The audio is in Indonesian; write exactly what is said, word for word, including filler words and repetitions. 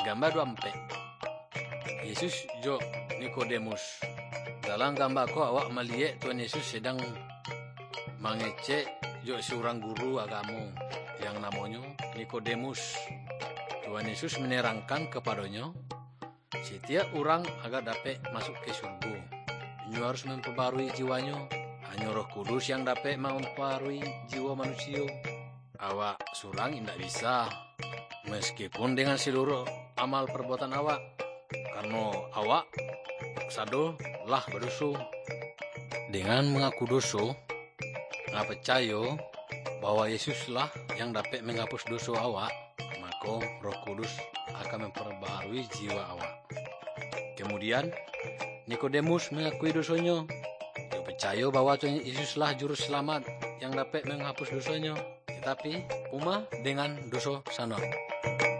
gambar dua empe. Yesus jo Nikodemus. Dalam gambar ko awak melihat Tuhan Yesus sedang mengecek jo seorang guru agama yang namanya Nikodemus. Tuhan Yesus menerangkan kepadanya, setiap orang agar dapat masuk ke surga, ia harus memperbarui jiwanya. Hanya Roh Kudus yang dapat memperbarui jiwa manusia. Awak surang tidak bisa, meskipun dengan seluruh amal perbuatan awak, karena awak sadar lah berdosa. Dengan mengaku dosa, nggak percaya bahwa Yesuslah yang dapat menghapus dosa awak, maka Roh Kudus akan memperbarui jiwa awak. Kemudian Nikodemus mengakui dosanya. Dia percaya bahwa Tuhan Yesuslah juru selamat yang dapat menghapus dosanya, tetapi umat dengan dosa sana.